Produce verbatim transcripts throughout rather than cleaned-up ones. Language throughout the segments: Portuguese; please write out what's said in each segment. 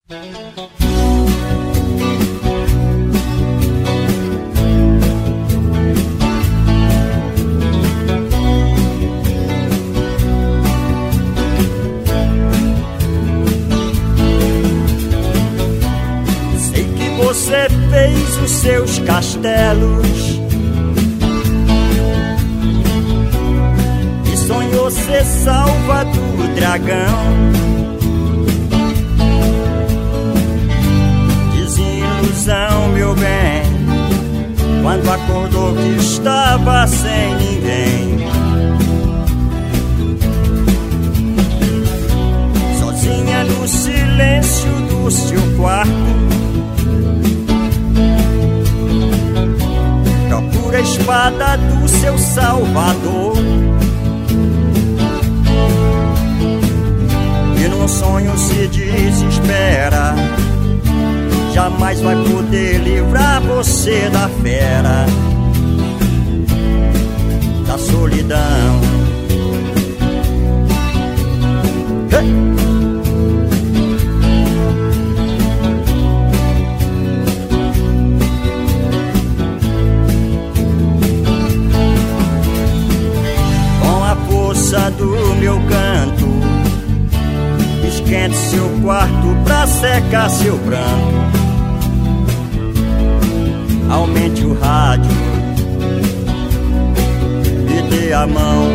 Sei que você fez os seus castelos e sonhou ser salva do dragão. Desilusão, meu bem, quando acordou que estava sem ninguém, sozinha no silêncio do seu quarto. Procura a espada do seu salvador, e num sonho se desespera. Jamais vai poder livrar você da fera, da solidão. Hey! Com a força do meu canto, esquente seu quarto pra secar seu pranto. Aumente o rádio, me dê a mão.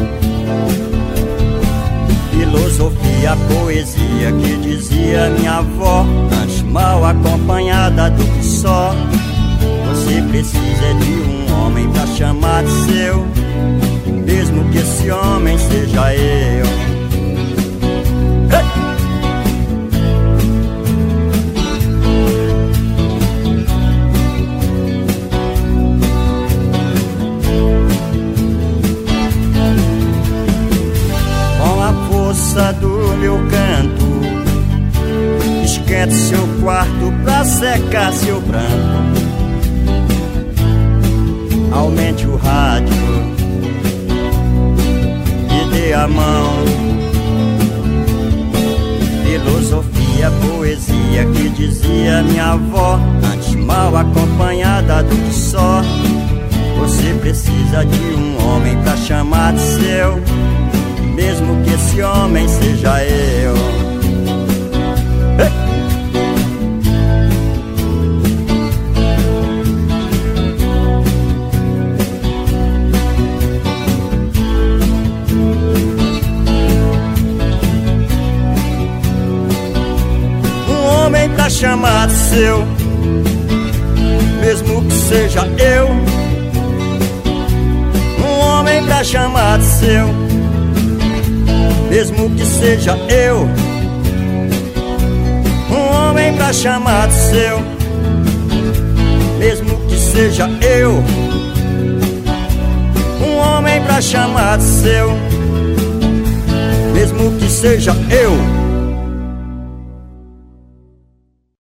Filosofia, poesia que dizia minha avó, antes mal acompanhada do que só. Você precisa de um homem pra chamar de seu, mesmo que esse homem seja eu. Hey! Do meu canto, esquente seu quarto pra secar seu pranto. Aumente o rádio, me dê a mão. Filosofia, poesia que dizia minha avó, antes mal acompanhada do que só. Você precisa de um homem pra chamar de seu, mesmo que esse homem seja eu. Hey! Um homem pra chamar de seu, mesmo que seja eu. Um homem pra chamar de seu, mesmo que seja eu. Um homem pra chamar de seu, mesmo que seja eu. Um homem pra chamar de seu, mesmo que seja eu.